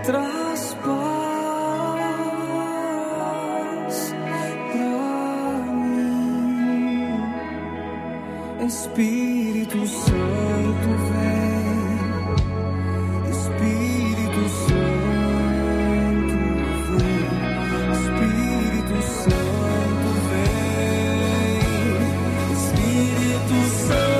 traz paz pra mim. Espírito Santo vem, Espírito Santo vem, Espírito Santo vem, Espírito Santo.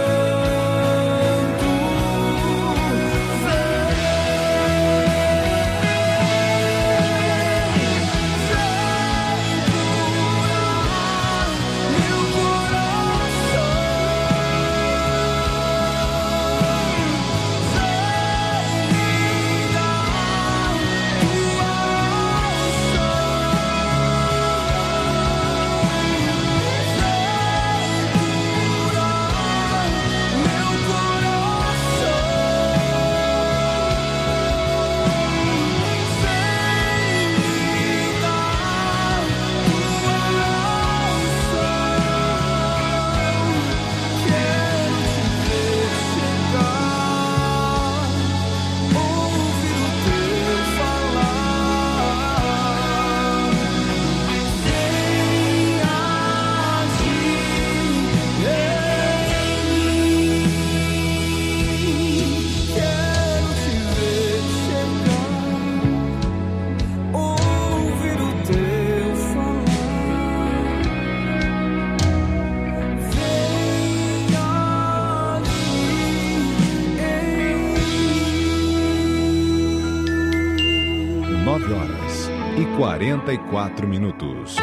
Horas e 44 minutos.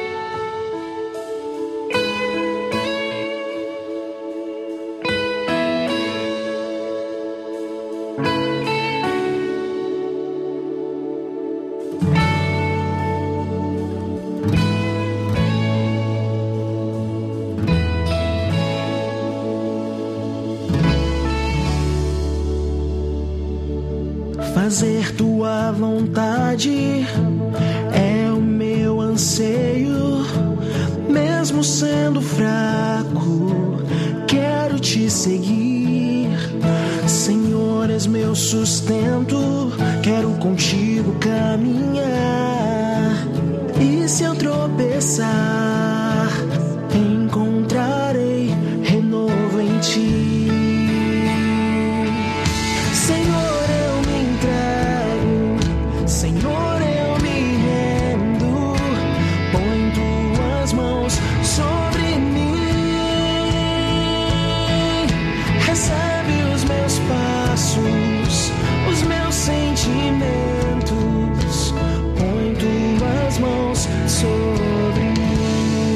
Fazer tua vontade é o meu anseio, mesmo sendo fraco, quero te seguir. Senhor, és meu sustento, quero contigo caminhar. E se eu tropeçar, encontrarei renovo em ti. Sentimentos, põe tuas mãos sobre mim.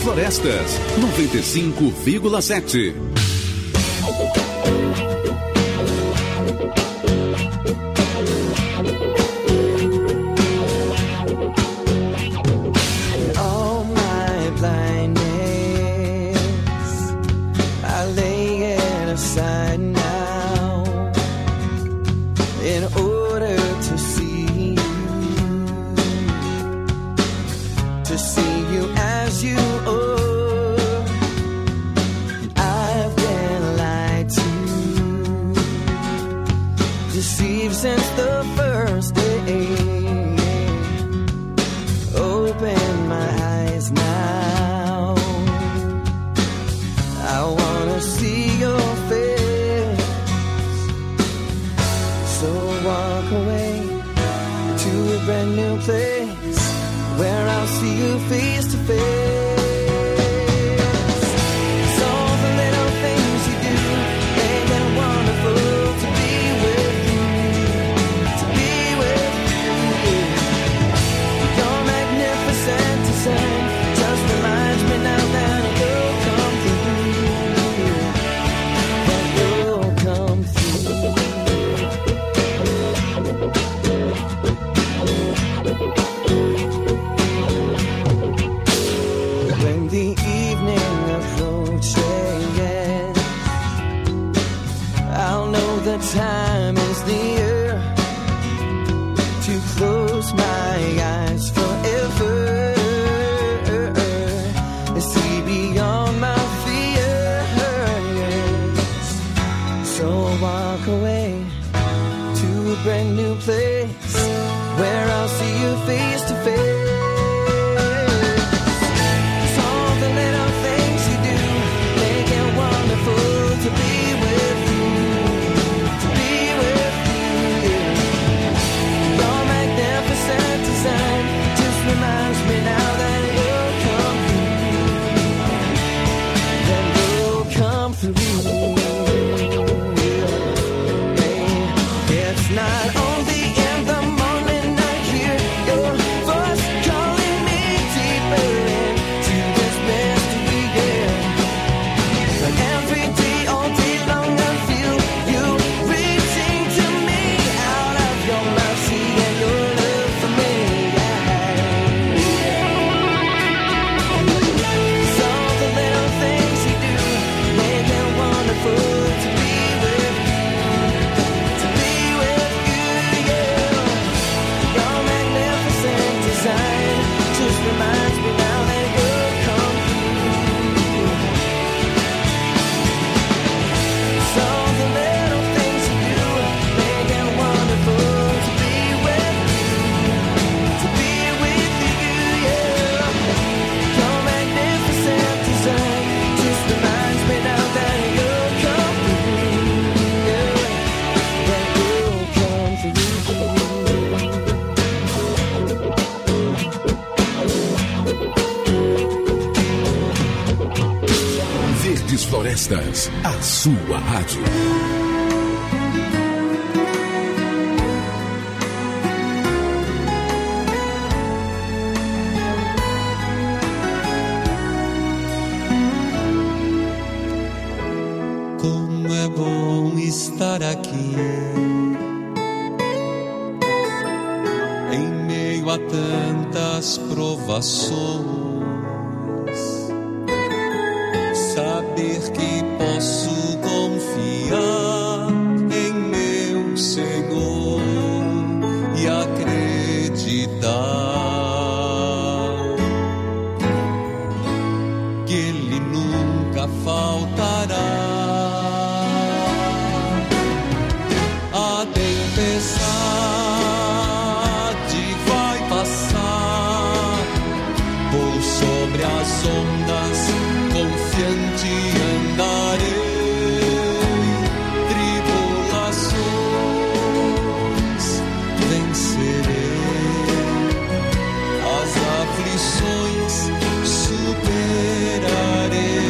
Florestas, 95,7. Since the first day, open my eyes now. I wanna see your face, so walk away to a brand new place where I'll see you face to face. Time is near to close my eyes forever and see beyond my fears. So walk away to a brand new place where I'll see you face to face. All the little things you do make it wonderful to be with you. Just reminds me now that you'll come through. It's not only in the morning I hear your voice calling me deeper into this mystery, yeah. But every day, all day long, I feel you reaching to me out of your mercy and your love for me. Reminds me now that you'll come through. So the little things you do make it wonderful to be with you, yeah. Your magnificent design just reminds me now that you'll come through, yeah. That you'll come through. Verdes Florestas, a sua rádio. Como é bom estar aqui, em meio a tantas provações. Saber que posso confiar em meu Senhor e acreditar que Ele nunca faltará. A tempestade vai passar, vou sobre as ondas, confiante andarei, tribulações vencerei, as aflições superarei.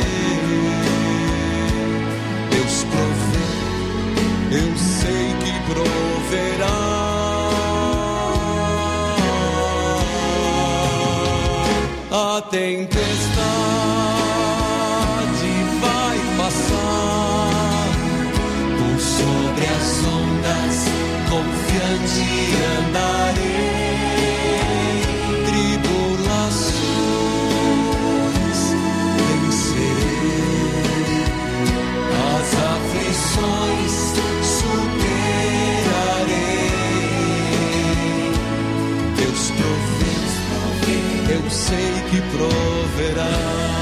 Deus provê, eu sei que proverá. A tempestade andarei, tribulações vencerei, as aflições superarei. Deus provê, eu sei que proverá.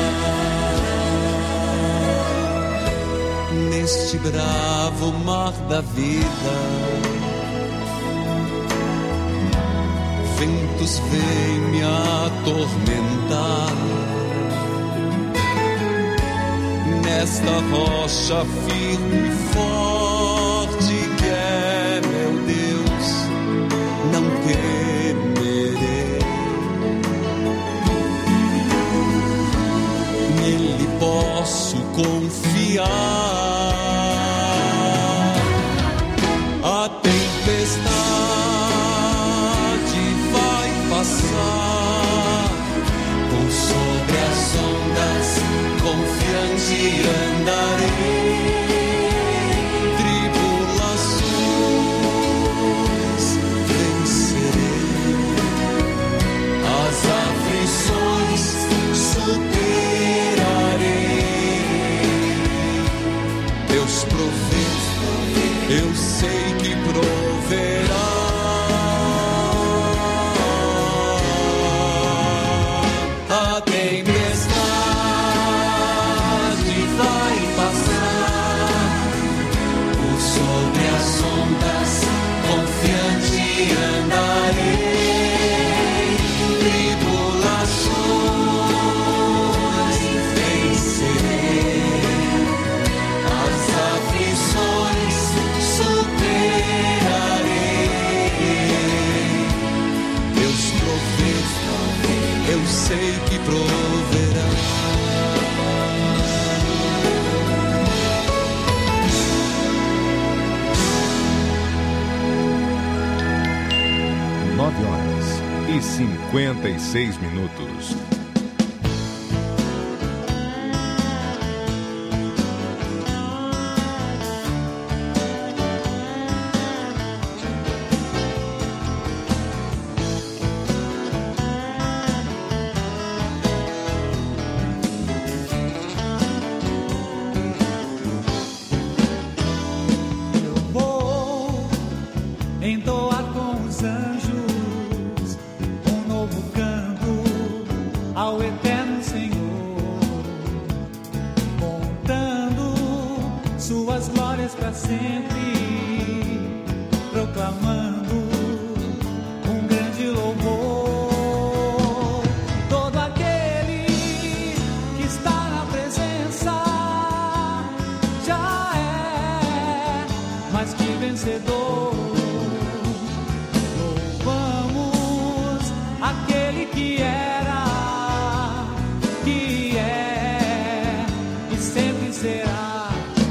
Neste bravo mar da vida, ventos vêm me atormentar. Nesta rocha firme e forte que é meu Deus, não temerei. Nele posso confiar. A tempestade vai passar, por sobre as ondas confiante andarei. Tribulações vencerei, as aflições superarei. Deus provê, eu sei que proverá. A tempestade vai passar, por sobre as ondas confiante andarei. Tribulações vencerei, as aflições superarei. Deus provê, eu sei que proverá. 9h56. Entoar com os anjos um novo canto ao eterno Senhor, contando suas glórias para sempre, proclamando um grande louvor. Todo aquele que está na presença já é mais que vencedor. Aquele que era, que é e sempre será.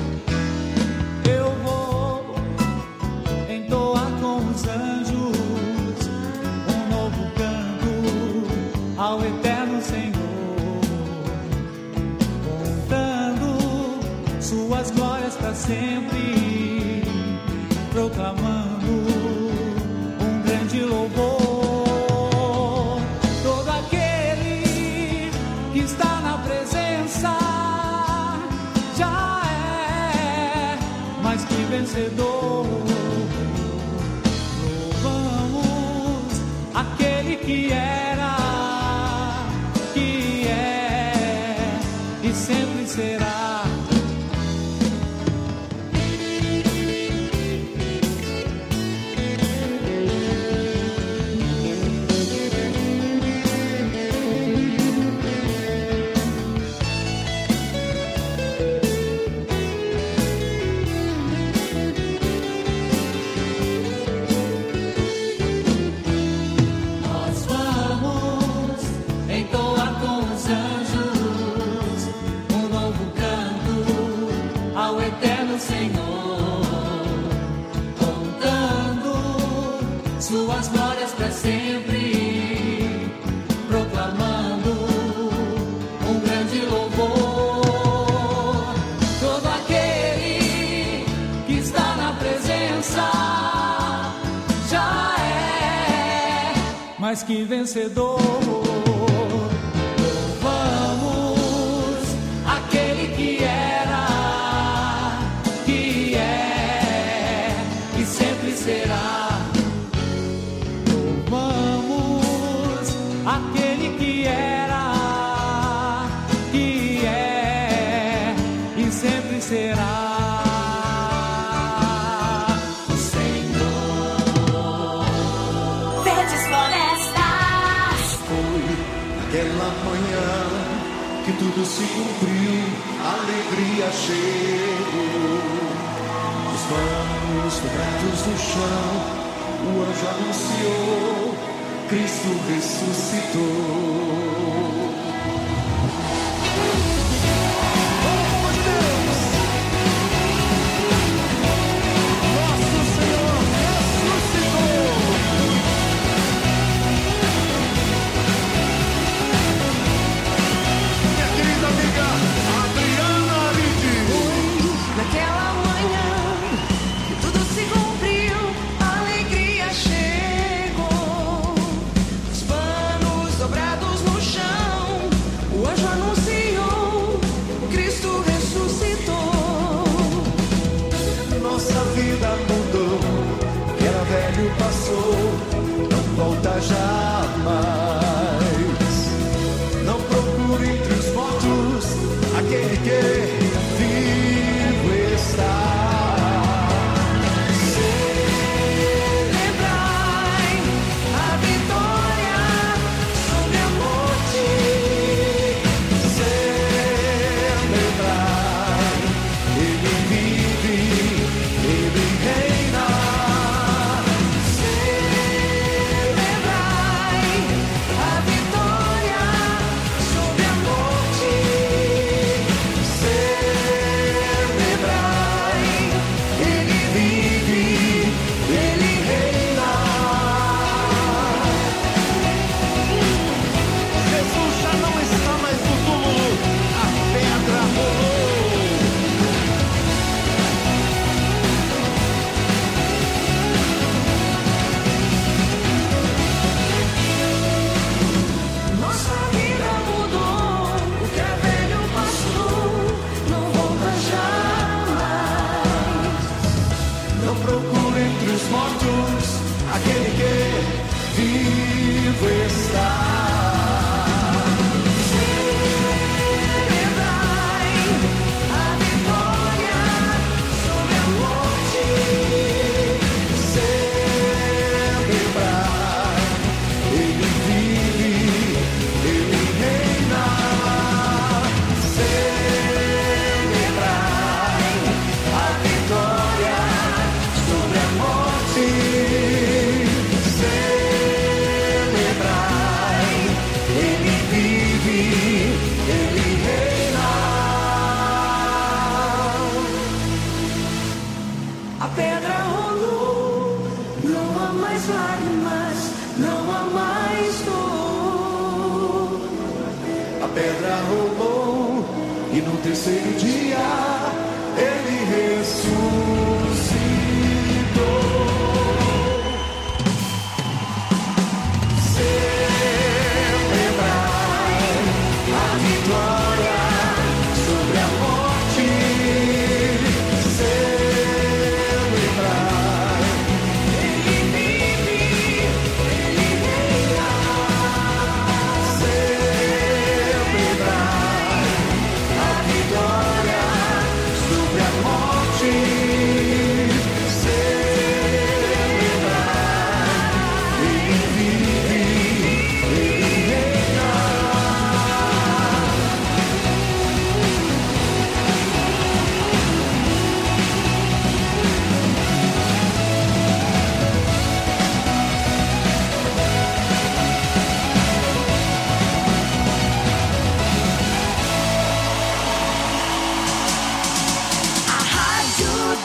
Eu vou entoar com os anjos um novo canto ao eterno Senhor, contando suas glórias para sempre, proclamando um grande louvor. Está na presença já é mais que vencedor. Louvamos aquele que era, que é e sempre será. Entoar com os anjos um novo canto mais que vencedor. Louvamos aquele que era, que é e sempre será. Louvamos aquele que era, que é e sempre será. Aquela manhã que tudo se cumpriu, a alegria chegou. Os panos dobrados no chão, o anjo anunciou, Cristo ressuscitou. Passou, não volta jamais. Não procure entre os mortos aquele que vivo está. Celebrai a vitória sobre a morte. Celebrai, ele vive, ele reina. Aquele que vivo está. Celebrai a vitória sobre a morte. Celebrai, ele vive, ele reina. Celebrai a vitória sobre a morte. A pedra rolou, não há mais lágrimas, não há mais dor. A pedra rolou e no terceiro dia ele ressuscitou. Celebrai a vitória sobre a morte.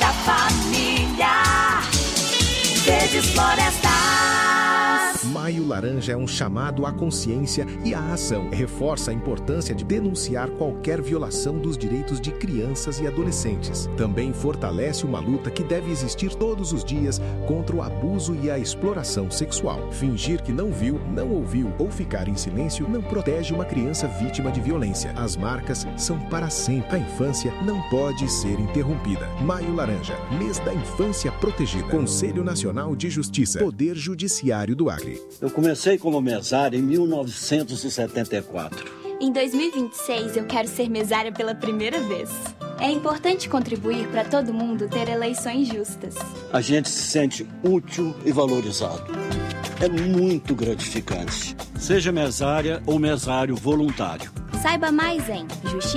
Maio Laranja é um chamado à consciência e à ação. Reforça a importância de denunciar qualquer violação dos direitos de crianças e adolescentes. Também fortalece uma luta que deve existir todos os dias contra o abuso e a exploração sexual. Fingir que não viu, não ouviu ou ficar em silêncio não protege uma criança vítima de violência. As marcas são para sempre. A infância não pode ser interrompida. Maio Laranja, mês da infância protegida. Conselho Nacional de Justiça, Poder Judiciário do Acre. Eu comecei como mesário em 1974. Em 2026 eu quero ser mesária pela primeira vez. É importante contribuir para todo mundo ter eleições justas. A gente se sente útil e valorizado. É muito gratificante. Seja mesária ou mesário voluntário. Saiba mais em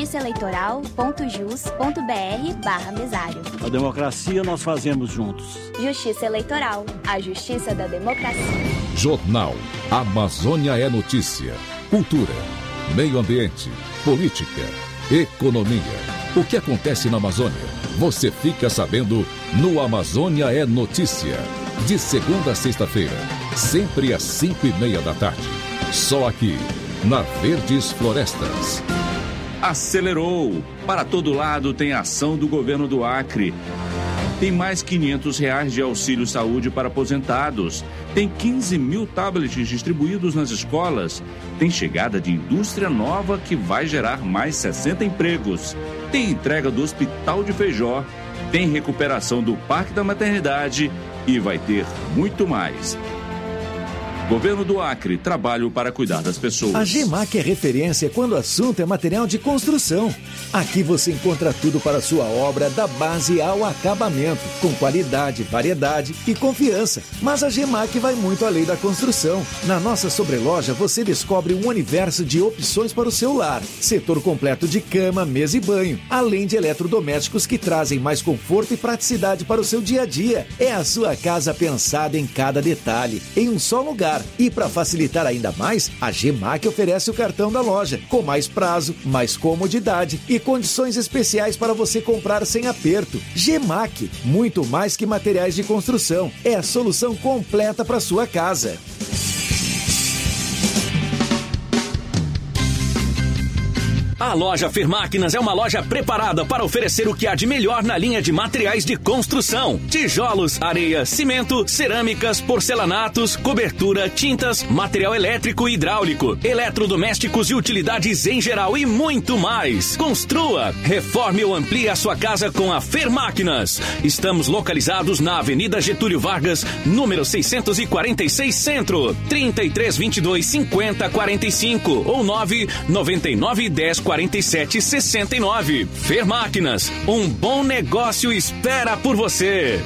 justiçaeleitoral.jus.br/mesário. A democracia nós fazemos juntos. Justiça Eleitoral, a justiça da democracia. Jornal Amazônia é Notícia. Cultura, meio ambiente, política, economia. O que acontece na Amazônia? Você fica sabendo no Amazônia é Notícia. De segunda a sexta-feira, sempre às 5:30 da tarde. Só aqui, na Verdes Florestas. Acelerou! Para todo lado tem ação do governo do Acre. Tem mais R$500 de auxílio saúde para aposentados. Tem 15 mil tablets distribuídos nas escolas. Tem chegada de indústria nova que vai gerar mais 60 empregos. Tem entrega do Hospital de Feijó. Tem recuperação do Parque da Maternidade e vai ter muito mais. Governo do Acre, trabalho para cuidar das pessoas. A GEMAC é referência quando o assunto é material de construção. Aqui você encontra tudo para a sua obra, da base ao acabamento, com qualidade, variedade e confiança. Mas a GEMAC vai muito além da construção. Na nossa sobreloja você descobre um universo de opções para o seu lar. Setor completo de cama, mesa e banho, além de eletrodomésticos que trazem mais conforto e praticidade para o seu dia a dia. É a sua casa pensada em cada detalhe, em um só lugar. E para facilitar ainda mais, a GEMAC oferece o cartão da loja, com mais prazo, mais comodidade e condições especiais para você comprar sem aperto. GEMAC, muito mais que materiais de construção, é a solução completa para sua casa. A loja Fermáquinas é uma loja preparada para oferecer o que há de melhor na linha de materiais de construção. Tijolos, areia, cimento, cerâmicas, porcelanatos, cobertura, tintas, material elétrico e hidráulico, eletrodomésticos e utilidades em geral e muito mais. Construa, reforme ou amplie a sua casa com a Fermáquinas. Estamos localizados na Avenida Getúlio Vargas, número 646 Centro, 3322-5045 ou 99910-4769. Fermáquinas, um bom negócio espera por você.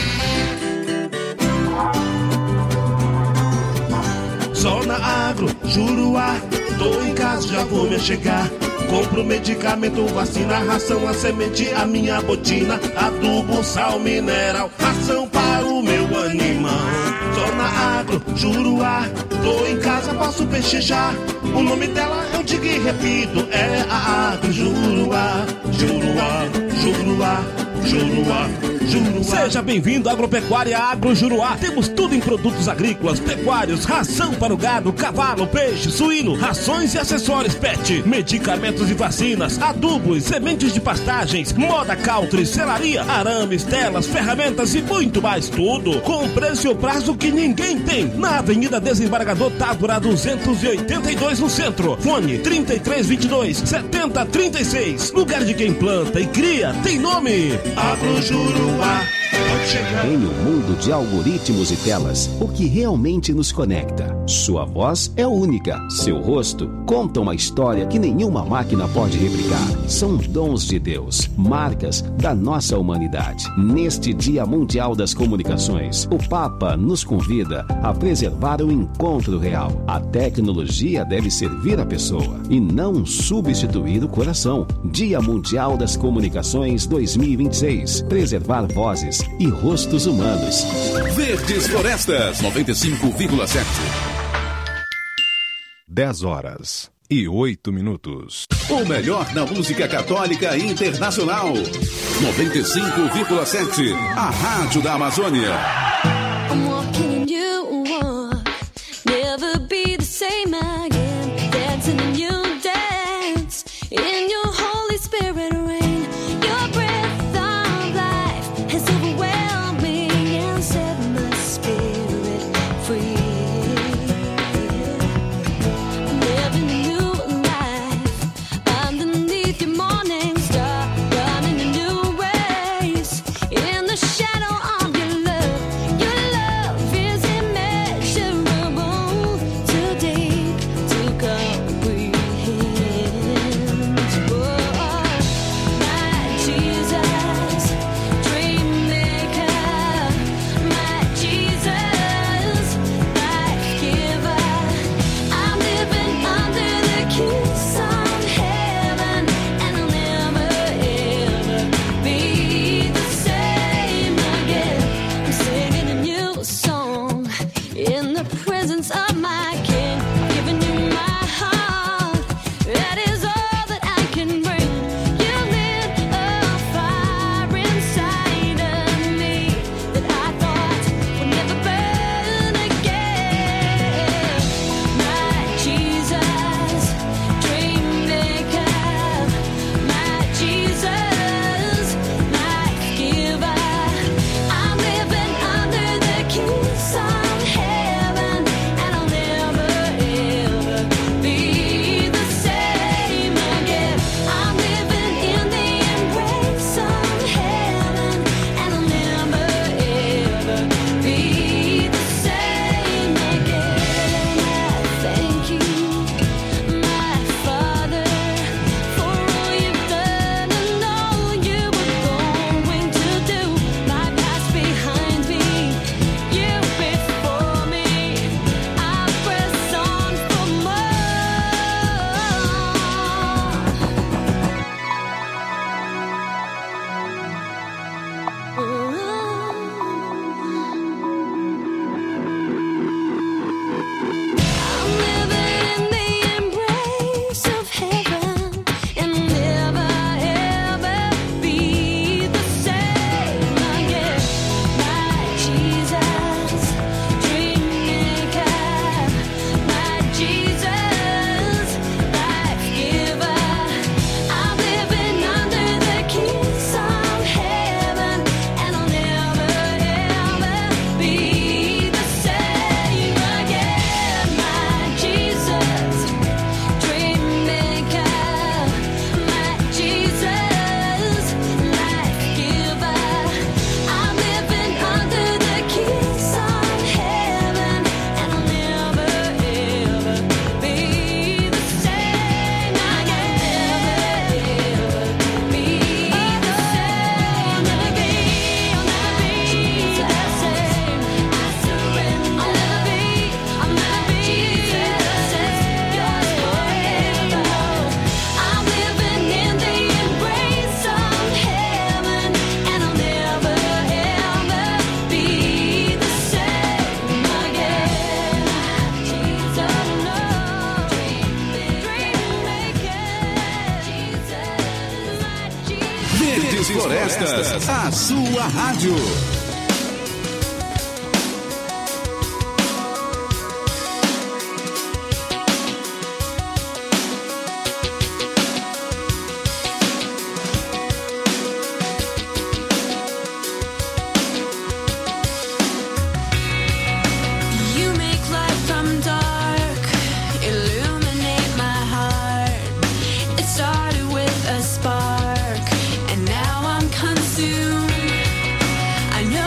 Zona Agro, Juruá, tô em casa, já vou me chegar. Compro medicamento, vacina, ração, a semente, a minha botina, adubo, sal, mineral, ração para o meu animal. Zona Agro, Juruá, tô em casa, posso peixejar. O nome dela eu digo e repito, é a Agro Juruá, Juruá, Juruá, Juruá, Juruá. Seja bem-vindo à Agropecuária Agro Juruá. Temos tudo em produtos agrícolas, pecuários, ração para o gado, cavalo, peixe, suíno, rações e acessórios pet, medicamentos e vacinas, adubos, sementes de pastagens, moda country, selaria, arames, telas, ferramentas e muito mais. Tudo com preço e prazo que ninguém tem. Na Avenida Desembargador Távora 282 no centro. Fone 3322-7036. Lugar de quem planta e cria tem nome Agro Juruá. Em um mundo de algoritmos e telas, o que realmente nos conecta? Sua voz é única, seu rosto conta uma história que nenhuma máquina pode replicar. São dons de Deus, marcas da nossa humanidade. Neste Dia Mundial das Comunicações, o Papa nos convida a preservar o encontro real. A tecnologia deve servir a pessoa e não substituir o coração. Dia Mundial das Comunicações 2026. Preservar vozes e rostos humanos. Verdes Florestas 95,7. 10h08. O melhor da música católica internacional. 95,7. A Rádio da Amazônia. I'm walking in you, never same again. Dancing a new dance in your Holy Spirit rain. Your breath of life has overwhelmed me and set my spirit free. I'm living a new life underneath your morning star, running a new race in the shadow of your love. Your love is immeasurable, too deep to comprehend. Oh, my Jesus, dream maker, my Jesus, life giver. I'm living under the kiss of heaven, and I'll never ever be the same again. I'm singing a new song in the presence of my King. I've given you my heart, that is all that I can bring. You lit a fire inside of me that I thought would never burn again. My Jesus, dream maker, my Jesus, life giver. I'm living under the kiss of heaven, and I'll never ever be the same again. I'm living in the embrace of heaven, and I'll never ever be the same again. I thank you, my Father, for all you've done and all you were going to do. My past behind me, you before me. I press on for more. I'm living in the embrace of heaven, and I'll never ever be the same again. My Jesus, dream maker, my Jesus, life giver. I'm living under the kiss of heaven, and I'll never ever be the same again. My Jesus, dream maker, my Jesus, life giver. I'm living under the kiss of heaven, and I'll never ever be the same again. Never be the same again. I'll never be the same. I surrender. I'll never be the same. Yours forever. I'm living in the embrace of heaven, and I'll never ever be the same again. Jesus, no, dream maker, Jesus, my Jesus. Verdes Florestas, a sua rádio. You make light from dark, illuminate my heart. It started with a spark, and now I'm consumed. I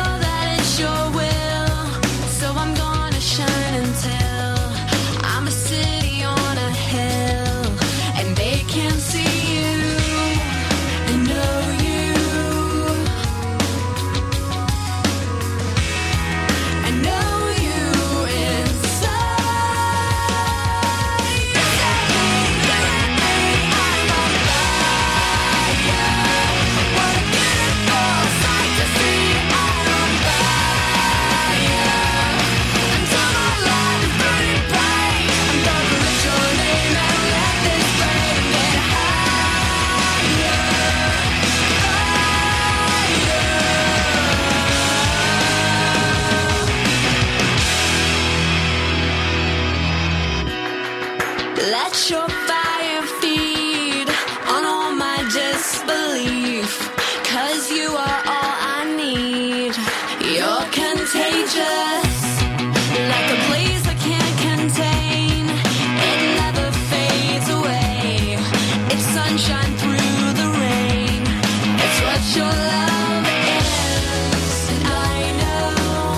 Let your fire feed on all my disbelief. 'Cause you are all I need. You're contagious, like a blaze I can't contain. It never fades away. It's sunshine through the rain. It's what your love is, and I know.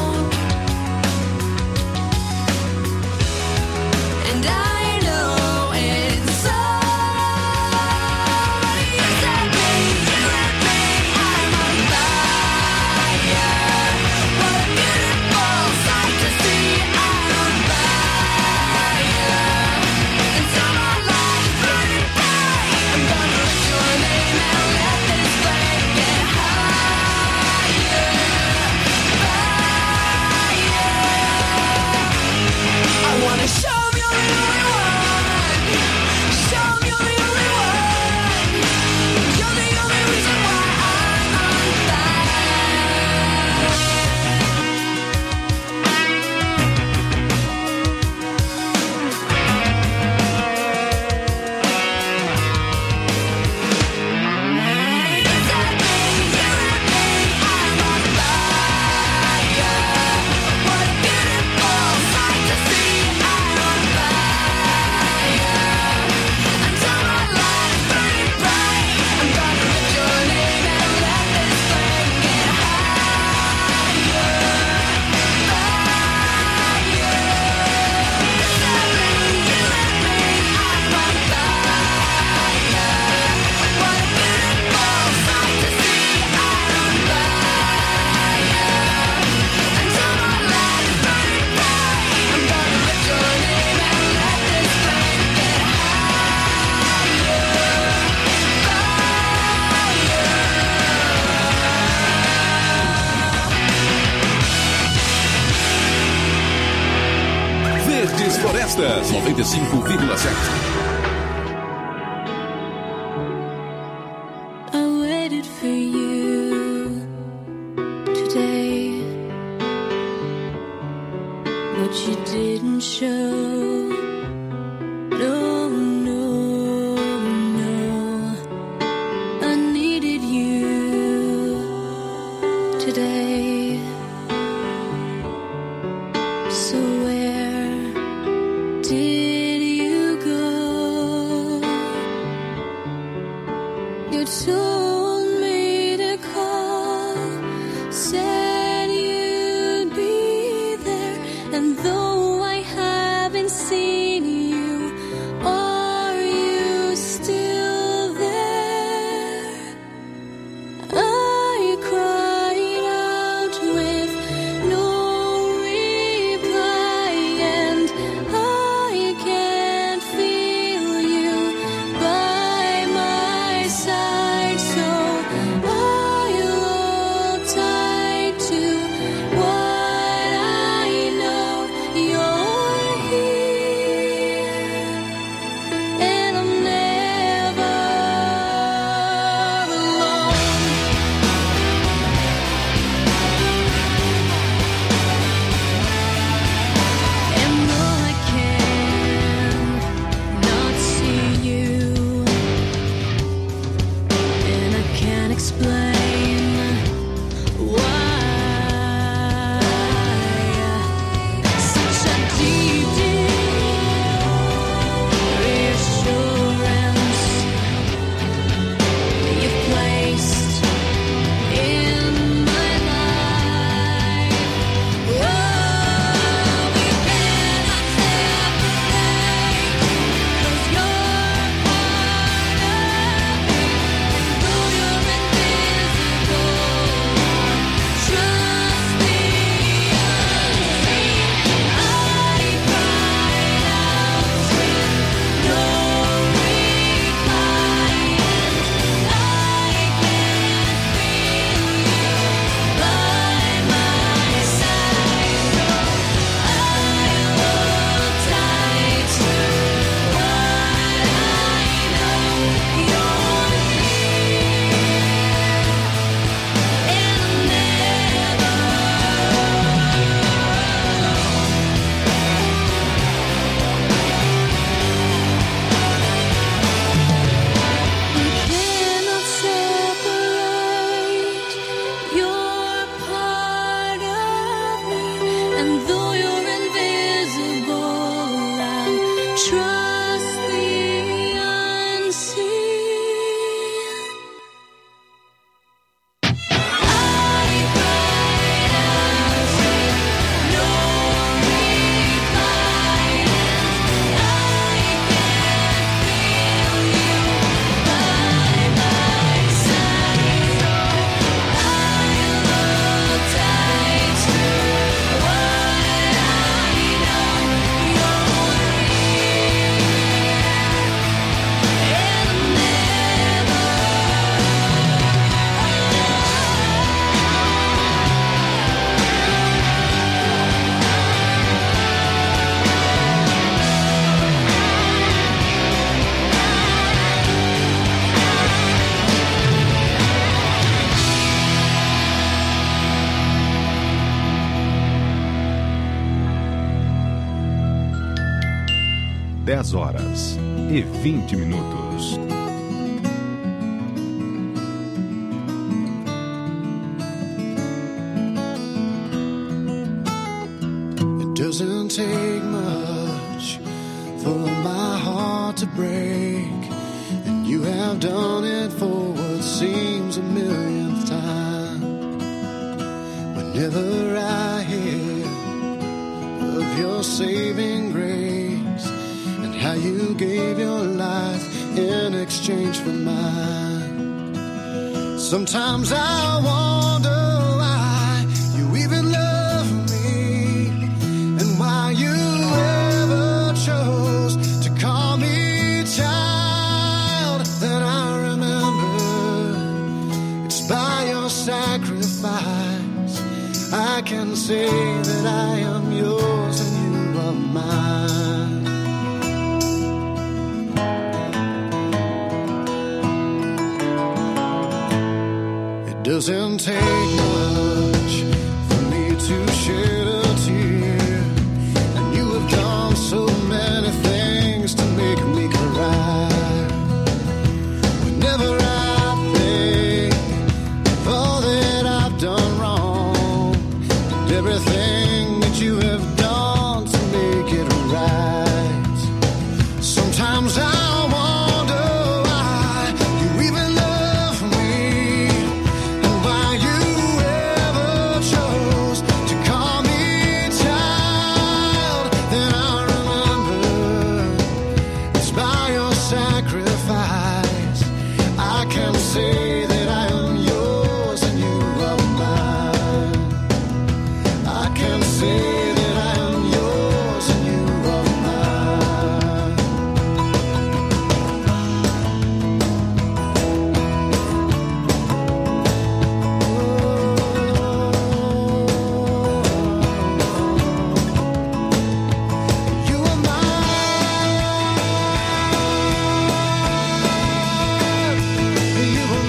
And I know it's so. You set me, you let me, I'm on fire. What a beautiful sight to see, I'm on fire. And so my life burning bright. I'm gonna lift your name and let this flame get higher. I wanna show you the only one. Show you the only one. You're the only reason why I'm on Verdes Florestas 95,7. I waited for you today, but you didn't show. No, no, no. I needed you today. So where did you go? You told me to call, said you'd be there, and though I haven't seen you, are you still there? I cried out with no reply, and I can't feel you by my side 10h20. It doesn't take much for my heart to break, and you have done it for what seems a millionth time. Whenever I hear of your saving grace and how you gave your life in exchange for mine, sometimes I wonder why you even love me and why you ever chose to call me child. Then I remember it's by your sacrifice I can say that I am yours and you are mine. It doesn't take much for me to shed a tear, and you have done so many things to make me cry. Whenever I think of all that I've done wrong, everything that you have done to make it right, sometimes I wonder why you even love me and why you ever chose to call me child. Then I remember it's by your sacrifice I can say that I am yours and you are mine. I can say that I am yours and you are mine. You are mine. You are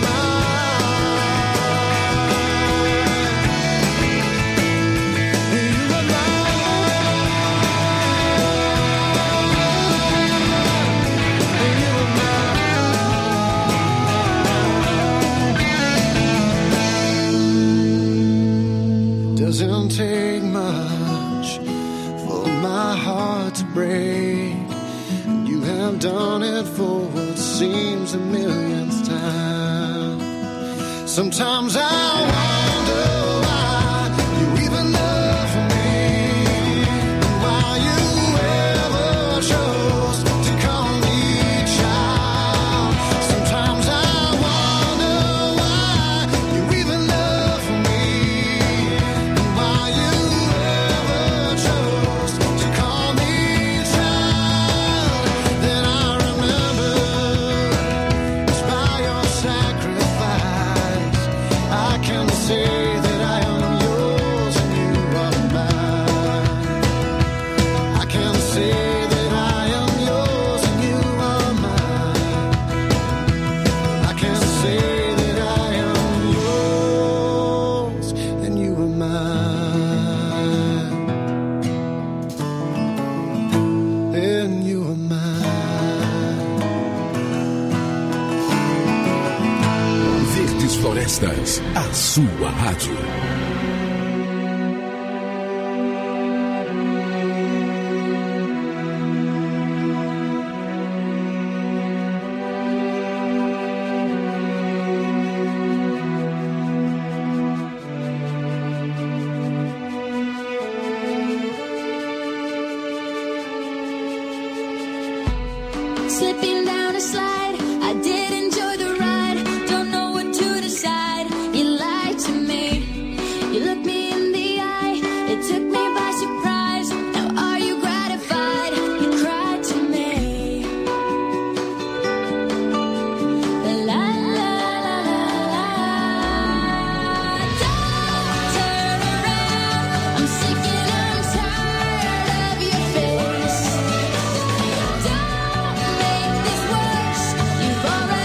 doesn't take much for my heart to break, and you have done it for what seems a millionth time. Sometimes I wonder why you even love me and why you ever chose to call me child. Sometimes I wonder why you even love me and why you ever chose to call me child. Then I remember it's by your sacrifice I can say that I am yours and you are mine. I can say that I am yours and you are mine. I can say that I am yours and you are mine. And you are mine. Verdes Florestas, a sua rádio. Slipping down a slide, I did enjoy the ride. Don't know what to decide. You lied to me. You looked me in the eye. It took me by surprise. Now are you gratified? You cried to me. La la la la la. Don't turn around. I'm sick and I'm tired of your face. Don't make this worse. You've already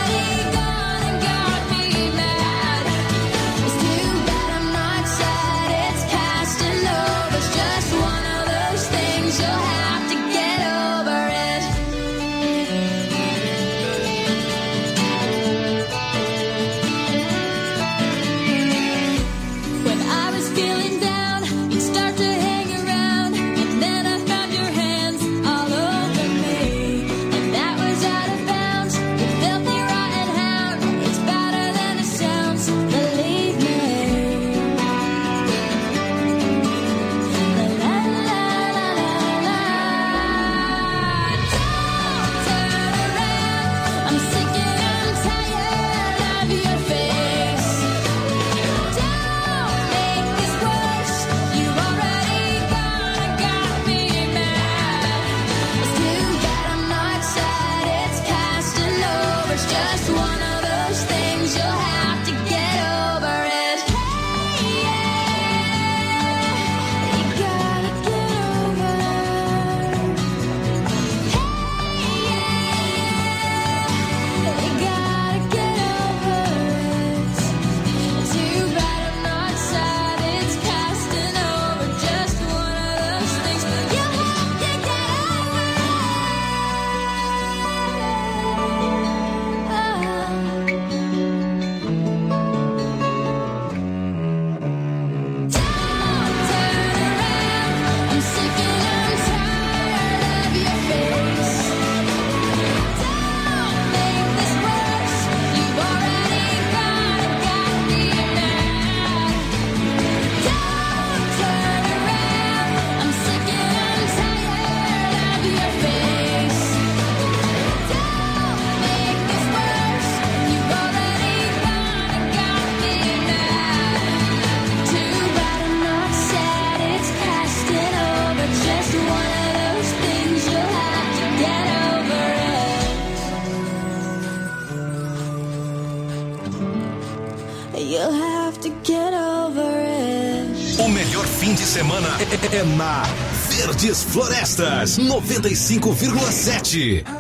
get over it. O melhor fim de semana é na Verdes Florestas 95,7.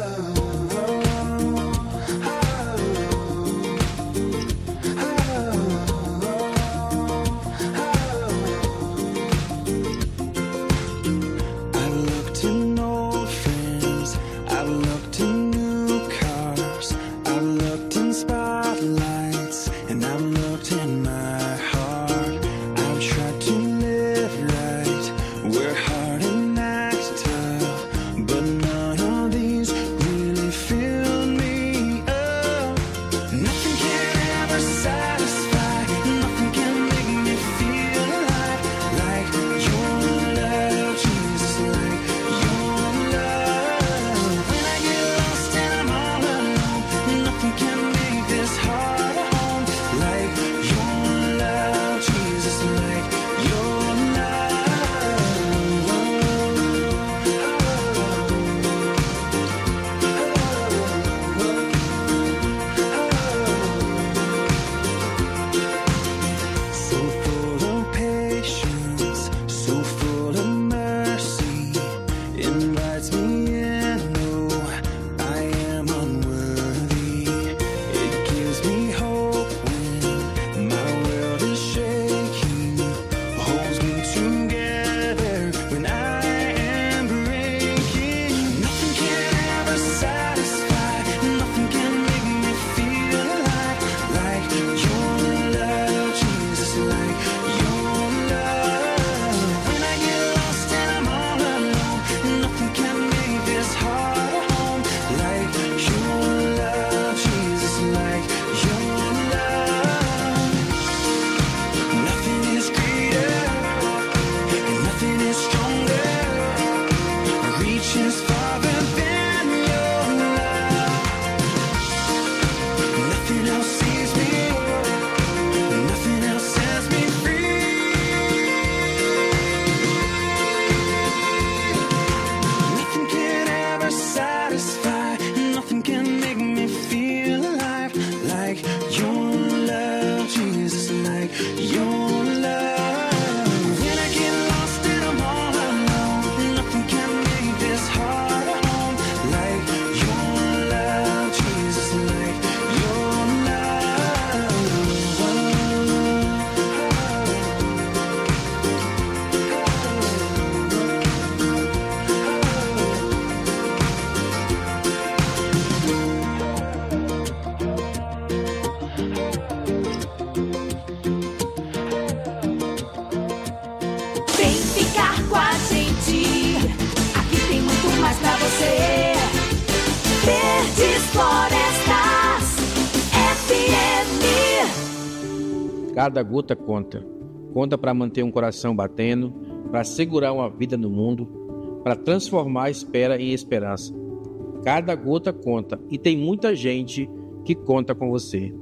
Cada gota conta. Conta para manter um coração batendo, para segurar uma vida no mundo, para transformar a espera em esperança. Cada gota conta e tem muita gente que conta com você.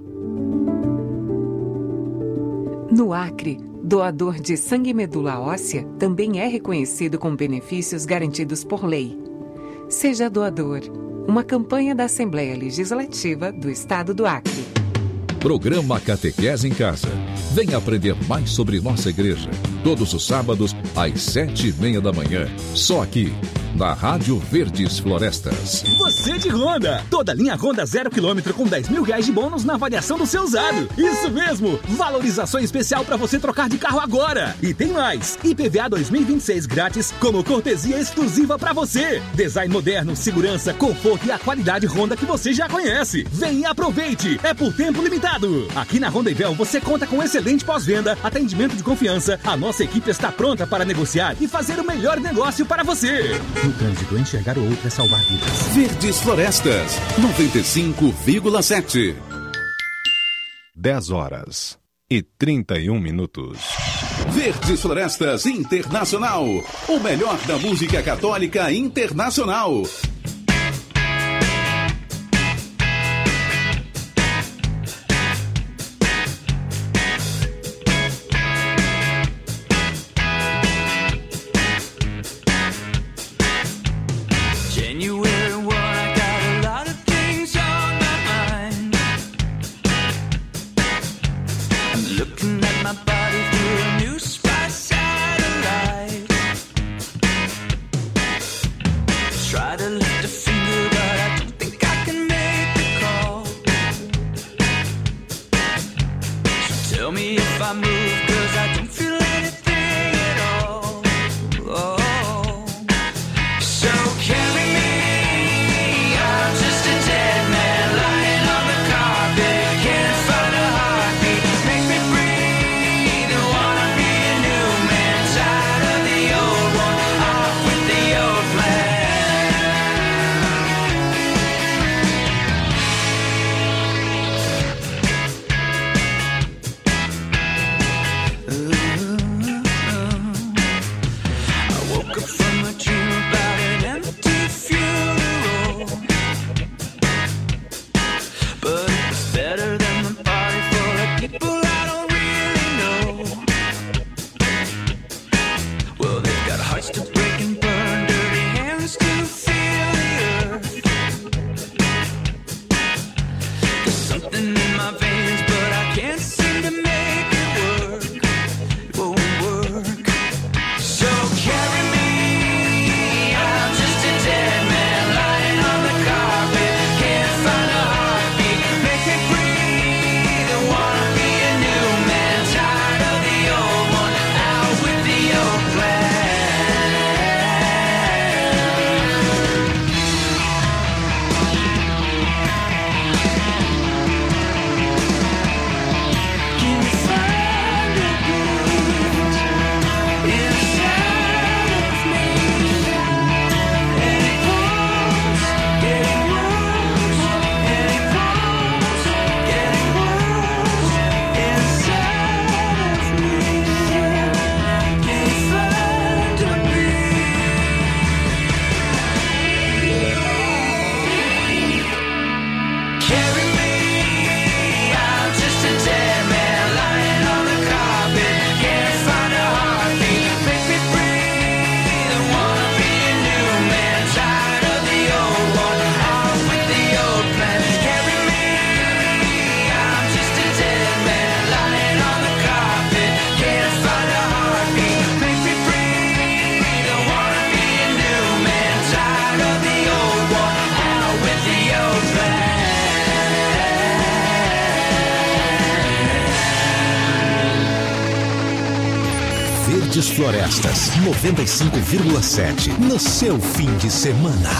No Acre, doador de sangue e medula óssea também é reconhecido com benefícios garantidos por lei. Seja doador. Uma campanha da Assembleia Legislativa do Estado do Acre. Programa Catequese em Casa. Venha aprender mais sobre nossa igreja. Todos os sábados, às 7:30 da manhã. Só aqui, na Rádio Verdes Florestas. Você de Honda. Toda linha Honda 0 km com R$10.000 de bônus na avaliação do seu usado. Isso mesmo. Valorização especial para você trocar de carro agora. E tem mais. IPVA 2026 grátis como cortesia exclusiva para você. Design moderno, segurança, conforto e a qualidade Honda que você já conhece. Vem e aproveite. É por tempo limitado. Aqui na Honda Ivel você conta com excelente pós-venda, atendimento de confiança. A nossa equipe está pronta para negociar e fazer o melhor negócio para você. No trânsito, enxergar o outro é salvar vidas. Verdes Florestas 95,7. 10h31. Verdes Florestas Internacional. O melhor da música católica internacional. Looking Florestas 95,7 no seu fim de semana.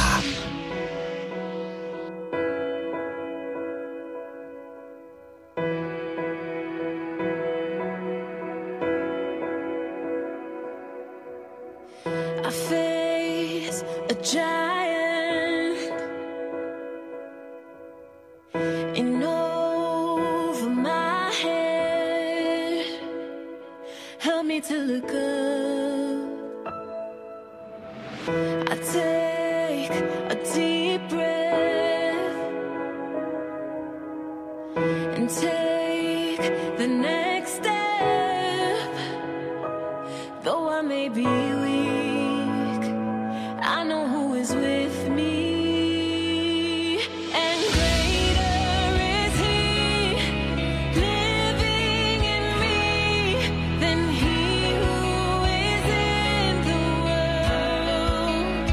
I face a giant in over my head. Help me to look up. I take a deep breath and take the next step. Though I may be weak, I know who is with me. And greater is He living in me than he who is in the world.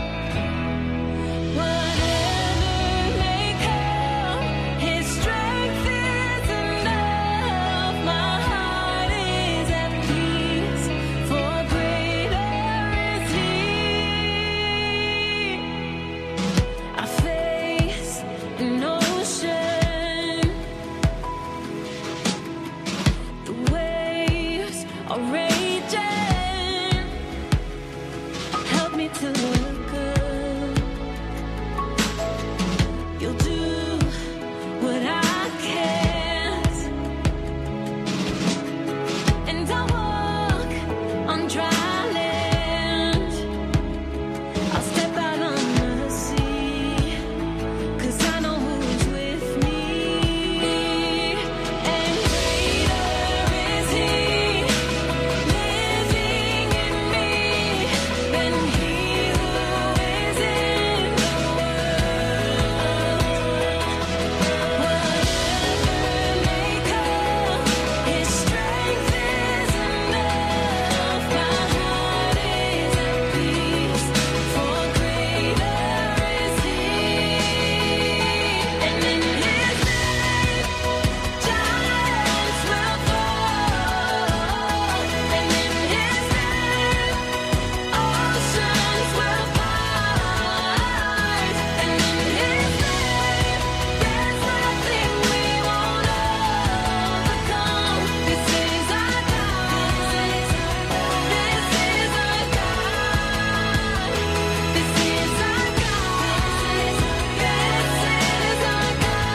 Whatever may come, His strength is enough. My heart is at peace, for greater is He. I face an ocean. The waves are raging. Help me to look up. You'll do what I can't, and I'll walk on dry land. I'll step out on the sea, 'cause I know who is with me. And greater is He living in me than he who is in the world. Whatever may come, His strength is enough. My heart is at peace, for greater is He. And in His name, giants will fall, and in His name, oceans will part, and in His name, there's nothing we won't overcome. This is our God. This is our God. This is our God. This is our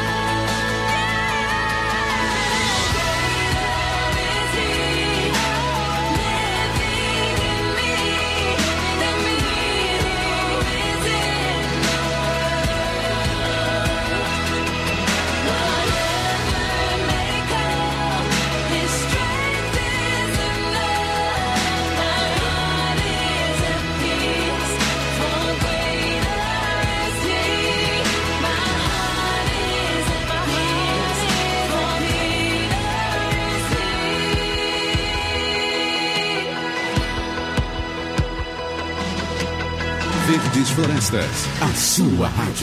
Verdes Florestas, a sua rádio.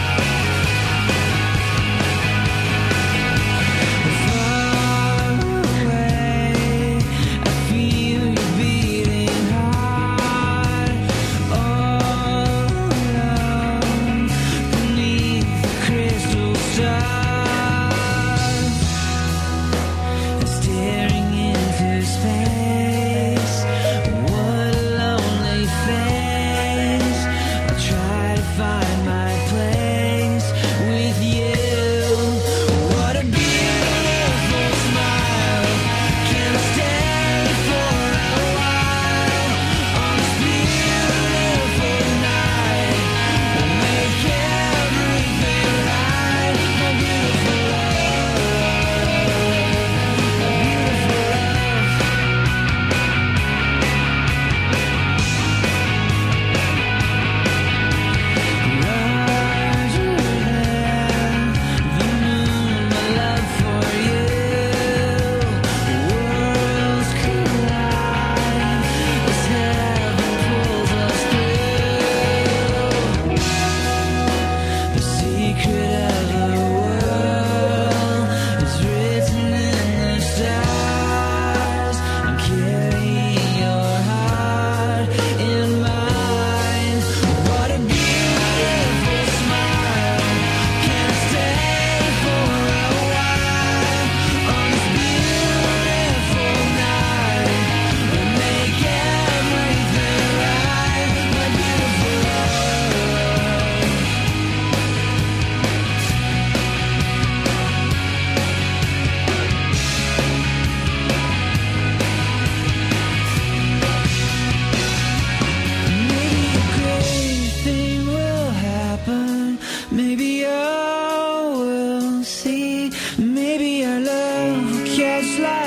Far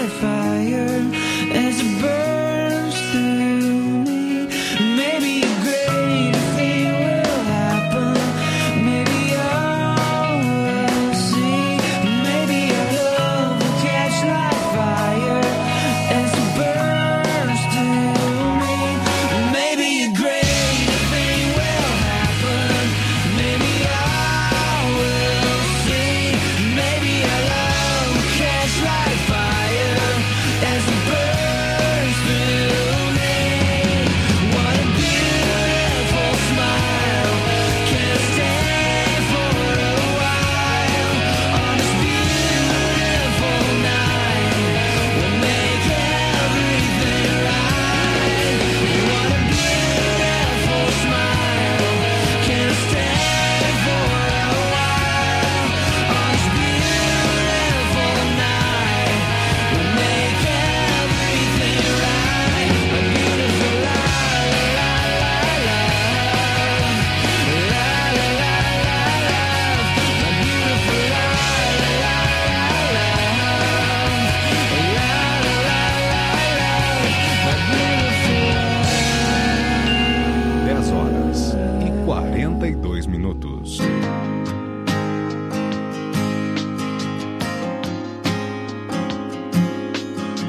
festa.